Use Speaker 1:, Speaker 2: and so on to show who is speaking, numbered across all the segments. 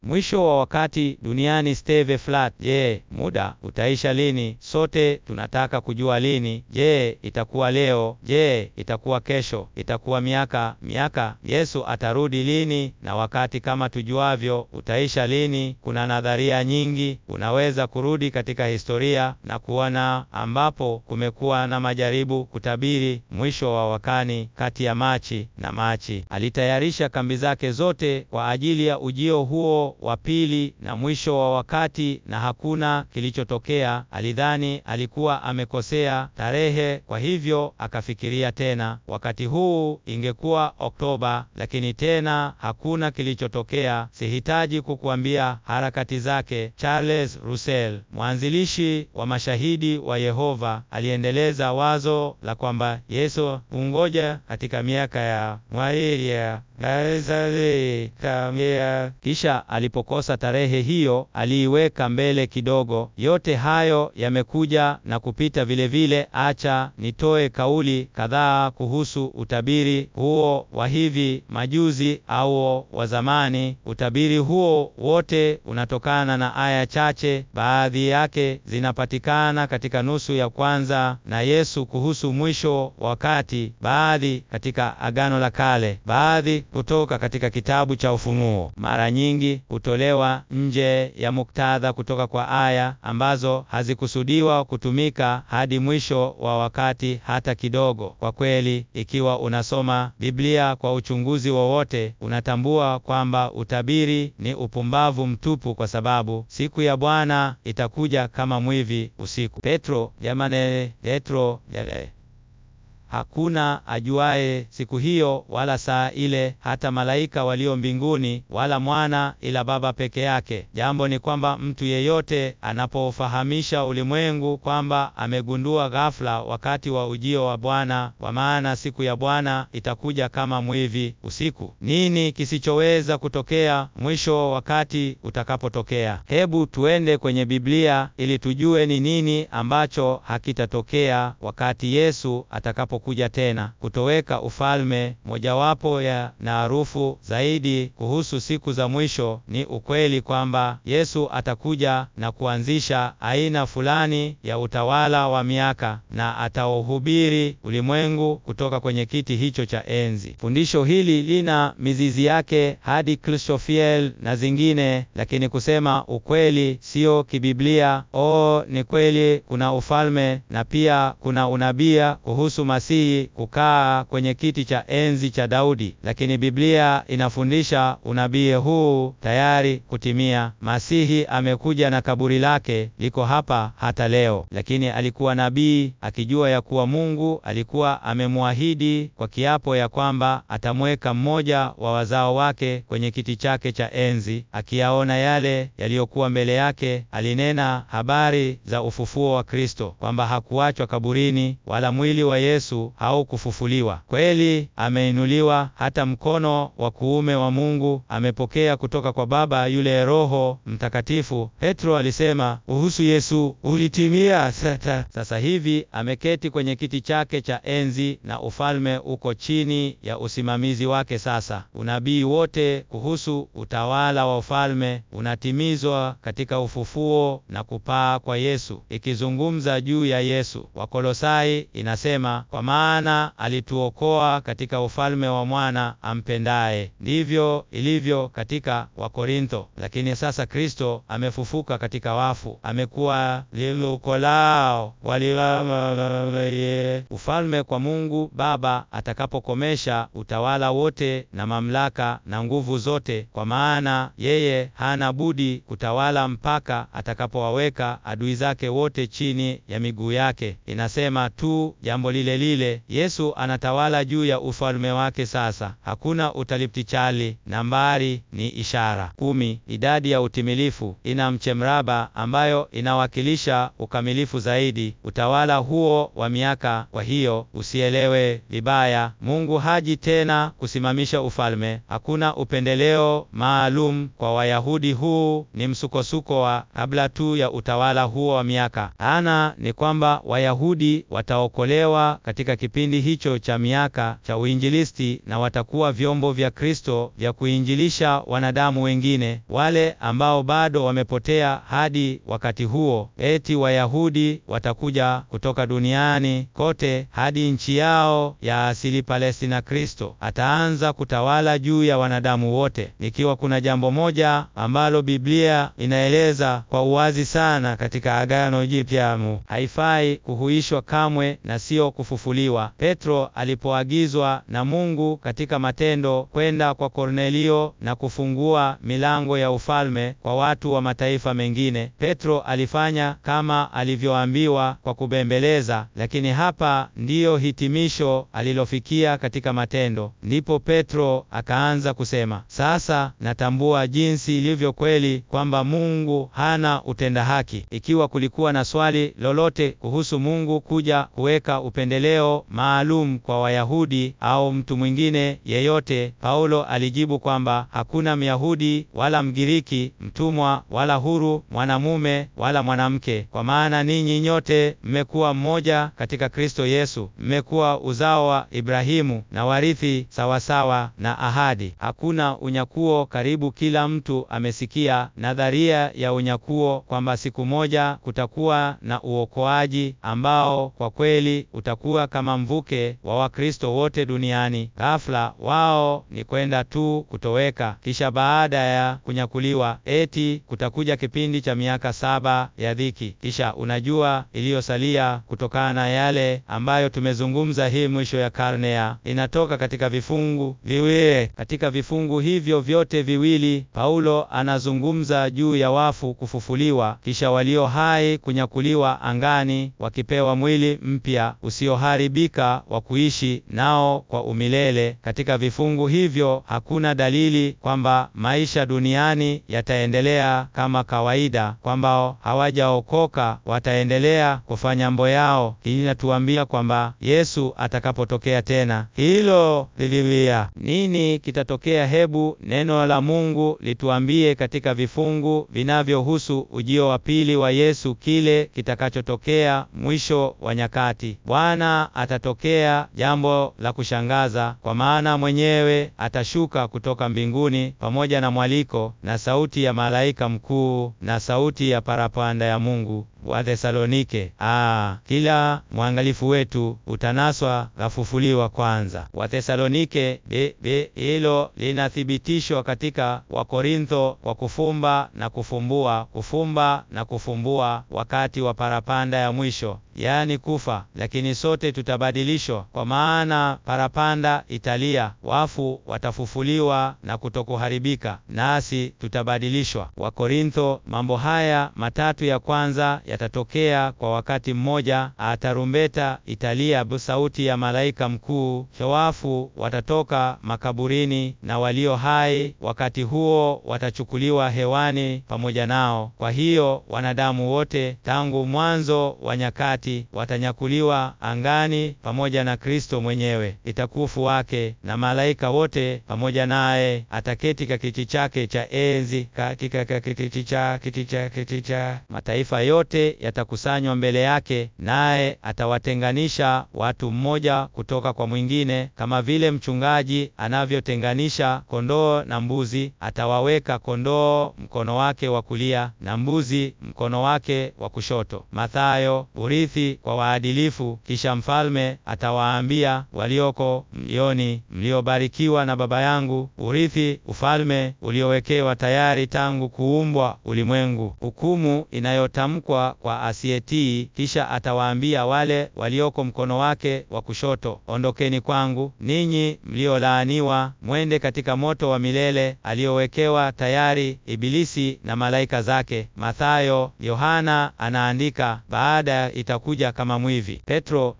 Speaker 1: Mwisho wa wakati duniani steve flat. Je, muda utaisha lini? Sote tunataka kujua lini. Je, itakuwa leo? Je, itakuwa kesho? Itakuwa miaka? Yesu atarudi lini? Na wakati kama tujuavyo utaisha lini? Kuna nadharia nyingi. Unaweza kurudi katika historia na kuona ambapo kumekuwa na majaribu kutabiri mwisho wa wakati. Kati ya Machi na Machi alitayarisha kambi zake zote kwa ajili ya ujio huo wa pili na mwisho wa wakati, na hakuna kilichotokea. Alidhani alikuwa amekosea tarehe, kwa hivyo akafikiria tena wakati huu ingekuwa Oktoba, lakini tena hakuna kilichotokea. Sihitaji kukuambia harakati zake. Charles Russell, mwanzilishi wa Mashahidi wa Yehova, aliendeleza wazo la kwamba Yesu ungoja katika miaka ya mwaia kisha alipokosa tarehe hiyo aliiweka mbele kidogo. Yote hayo yamekuja na kupita vile vile. Acha nitoe kauli kadhaa kuhusu utabiri huo wa hivi majuzi au wa zamani. Utabiri huo wote unatokana na aya chache. Baadhi yake zinapatikana katika nusu ya kwanza na Yesu kuhusu mwisho wakati, baadhi katika Agano la Kale, baadhi kutoka katika kitabu cha Ufunuo. Mara nyingi hutolewa nje ya muktadha kutoka kwa aya ambazo hazikusudiwa kutumika hadi mwisho wa wakati hata kidogo. Kwa kweli, ikiwa unasoma Biblia kwa uchunguzi wowote, unatambua kwamba utabiri ni upumbavu mtupu, kwa sababu siku ya Bwana itakuja kama mwivi usiku. Petro, hakuna ajuaye siku hiyo wala saa ile, hata malaika walio mbinguni wala mwana, ila Baba peke yake. Jambo ni kwamba mtu yeyote anapofahamisha ulimwengu kwamba amegundua ghafla wakati wa ujio wa Bwana, kwa maana siku ya Bwana itakuja kama mwivi usiku. Nini kisichoweza kutokea mwisho wakati utakapotokea? Hebu tuende kwenye Biblia ili tujue ni nini ambacho hakitatokea wakati Yesu atakapokuja tena. Kutoweka ufalme. Mojawapo ya maarufu zaidi kuhusu siku za mwisho ni ukweli kwamba Yesu atakuja na kuanzisha aina fulani ya utawala wa miaka, na atauhubiri ulimwengu kutoka kwenye kiti hicho cha enzi. Fundisho hili lina mizizi yake hadi Kristofiel na zingine, lakini kusema ukweli sio kibiblia. Ni kweli kuna ufalme na pia kuna unabii kuhusu Masihi kukaa kwenye kiti cha enzi cha Daudi, lakini Biblia inafundisha unabii huu tayari kutimia. Masihi amekuja na kaburi lake liko hapa hata leo, lakini alikuwa nabii akijua ya kuwa Mungu alikuwa amemwahidi kwa kiapo ya kwamba atamweka mmoja wa wazao wake kwenye kiti chake cha enzi. Akiyaona yale yaliyokuwa mbele yake, alinena habari za ufufuo wa Kristo, kwamba hakuachwa kaburini, wala mwili wa Yesu haukufufuliwa. Kweli ameinuliwa, hata mkono wa kuume wa Mungu amepokea kutoka kwa Baba yule Roho Mtakatifu. Petro alisema kuhusu Yesu, ulitimia sasa hivi. Ameketi kwenye kiti chake cha enzi na ufalme uko chini ya usimamizi wake. Sasa unabii wote kuhusu utawala wa ufalme unatimizwa katika ufufuo na kupaa kwa Yesu. Ikizungumza juu ya Yesu, Wakolosai inasema, kwa maana alituokoa katika ufalme wa mwana ampendaye. Ndivyo ilivyo katika Wakorintho. Lakini sasa Kristo amefufuka katika wafu, amekuwa lilukolao walilamaye ufalme kwa Mungu Baba atakapokomesha utawala wote na mamlaka na nguvu zote, kwa maana yeye hana budi kutawala mpaka atakapowaweka adui zake wote chini ya miguu yake. Inasema tu jambo lile lile. Yesu anatawala juu ya ufalme wake sasa. Hakuna utaliptichali. Nambari ni ishara 10. Idadi ya utimilifu ina mchemraba ambayo inawakilisha ukamilifu zaidi, utawala huo wa miaka. Kwa hiyo usielewe vibaya, Mungu haji tena kusimamisha ufalme. Hakuna upendeleo maalum kwa Wayahudi. Huu ni msukosuko wa kabla tu ya utawala huo wa miaka. Ni kwamba Wayahudi wataokolewa katika katika kipindi hicho cha miaka cha uinjilisti, na watakuwa vyombo vya Kristo vya kuinjilisha wanadamu wengine, wale ambao bado wamepotea hadi wakati huo. Eti Wayahudi watakuja kutoka duniani kote hadi nchi yao ya asili Palestina. Kristo ataanza kutawala juu ya wanadamu wote. Ikiwa kuna jambo moja ambalo Biblia inaeleza kwa uwazi sana katika Agano Jipya, haifai kuhuishwa kamwe na sio kufufuliwa. Petro alipoagizwa na Mungu katika Matendo kwenda kwa Kornelio na kufungua milango ya ufalme kwa watu wa mataifa mengine, Petro alifanya kama alivyoambiwa kwa kubembeleza, lakini hapa ndiyo hitimisho alilofikia katika Matendo. Ndipo Petro akaanza kusema, sasa natambua jinsi ilivyo kweli kwamba Mungu hana utenda haki. Ikiwa kulikuwa na swali lolote kuhusu Mungu kuja kuweka upendeleo maalum kwa Wayahudi au mtu mwingine yeyote, Paulo alijibu kwamba hakuna Myahudi wala Mgiriki, mtumwa wala huru, mwanamume wala mwanamke, kwa maana ninyi nyote mmekuwa mmoja katika Kristo Yesu, mmekuwa uzao wa Ibrahimu na warithi sawasawa na ahadi. Hakuna unyakuo. Karibu kila mtu amesikia nadharia ya unyakuo, kwamba siku moja kutakuwa na uokoaji ambao kwa kweli utakuwa kama mvuke wa Wakristo wote duniani. Ghafla wao ni kwenda tu kutoweka, kisha baada ya kunyakuliwa eti kutakuja kipindi cha miaka 7 ya dhiki. Kisha unajua iliyosalia kutokana na yale ambayo tumezungumza, hii mwisho ya karne inatoka katika vifungu viwili. Katika vifungu hivyo vyote viwili Paulo anazungumza juu ya wafu kufufuliwa, kisha walio hai kunyakuliwa angani wakipewa mwili mpya usioharibika wa kuishi nao kwa umilele. Katika vifungu hivyo hakuna dalili kwamba maisha duniani yataendelea kama kawaida, kwamba hawajaokoka wataendelea kufanya mambo yao. Hii inatuambia kwamba Yesu atakapotokea tena, hilo liliwia nini kitatokea? Hebu neno la Mungu lituambie katika vifungu vinavyohusu ujio wa pili wa Yesu kile kitakachotokea mwisho wa nyakati. Bwana atatokea jambo la kushangaza, kwa maana mwenyewe atashuka kutoka mbinguni pamoja na mwaliko na sauti ya malaika mkuu na sauti ya parapanda ya Mungu. Wathesalonike. Kila mwangalifu wetu utanaswa gafufuliwa kwanza. Wathesalonike. Hilo linathibitishwa katika Wakorintho kwa kufumba na kufumbua, kufumba na kufumbua wakati wa parapanda ya mwisho, yani kufa. Lakini sote tutabadilishwa, kwa maana parapanda italia, wafu watafufuliwa na kutokuharibika, nasi tutabadilishwa. Wakorintho. Mambo haya matatu ya kwanza yatatokea kwa wakati mmoja. Tarumbeta italia, sauti ya malaika mkuu, wafu watatoka makaburini na walio hai wakati huo watachukuliwa hewani pamoja nao. Kwa hiyo wanadamu wote tangu mwanzo wa nyakati watanyakuliwa angani pamoja na Kristo mwenyewe. Itakufu wake na malaika wote pamoja naye. Ataketi katika kiti chake cha enzi, katika kiti cha mataifa yote yatakusanywa mbele yake, naye atawatenganisha watu mmoja kutoka kwa mwingine, kama vile mchungaji anavyotenganisha kondoo na mbuzi. Atawaweka kondoo mkono wake wa kulia na mbuzi mkono wake wa kushoto. Mathayo. Urithi kwa waadilifu. Kisha mfalme atawaambia walioko mlioni, mliobarikiwa na Baba yangu, urithi ufalme uliowekewa tayari tangu kuumbwa ulimwengu. Hukumu inayotamkwa kwa asiyetii. Kisha atawaambia wale walioko mkono wake wa kushoto, ondokeni kwangu ninyi mliolaaniwa, mwende katika moto wa milele aliowekewa tayari Ibilisi na malaika zake. Mathayo. Yohana anaandika, baada itakuja kama mwivi. Petro.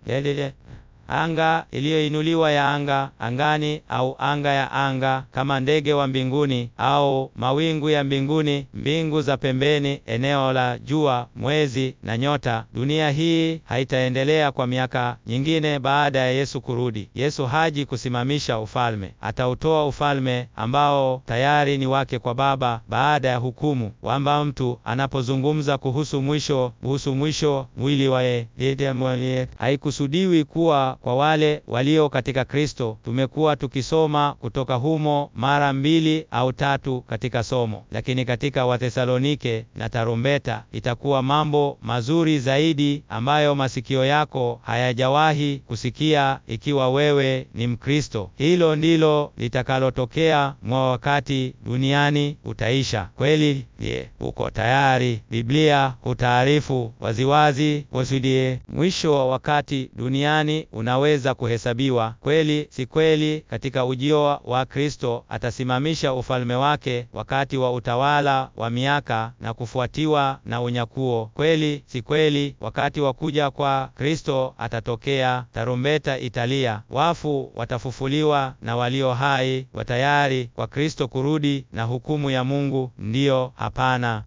Speaker 1: Anga iliyoinuliwa ya angani, au anga ya anga, kama ndege wa mbinguni, au mawingu ya mbinguni, mbingu za pembeni, eneo la jua, mwezi na nyota. Dunia hii haitaendelea kwa miaka nyingine baada ya Yesu kurudi. Yesu haji kusimamisha ufalme. Atautoa ufalme ambao tayari ni wake kwa Baba baada ya hukumu. Kwamba mtu anapozungumza kuhusu mwisho mwili wa haikusudiwi kuwa kuwa kwa wale walio katika Kristo. Tumekuwa tukisoma kutoka humo mara 2 au 3 katika somo. Lakini katika Wathesalonike na tarumbeta itakuwa mambo mazuri zaidi ambayo masikio yako hayajawahi kusikia, ikiwa wewe ni Mkristo. Hilo ndilo litakalotokea wakati duniani utaisha. Kweli? Je, uko tayari? Biblia hutaarifu waziwazi kusudi mwisho wa wakati duniani unaweza kuhesabiwa. Kweli si kweli? Katika ujio wa Kristo atasimamisha ufalme wake wakati wa utawala wa miaka na kufuatiwa na unyakuo. Kweli si kweli? Wakati wa kuja kwa Kristo atatokea, tarumbeta italia, wafu watafufuliwa na walio hai watayari kwa Kristo kurudi na hukumu ya Mungu. Ndiyo? Hapana.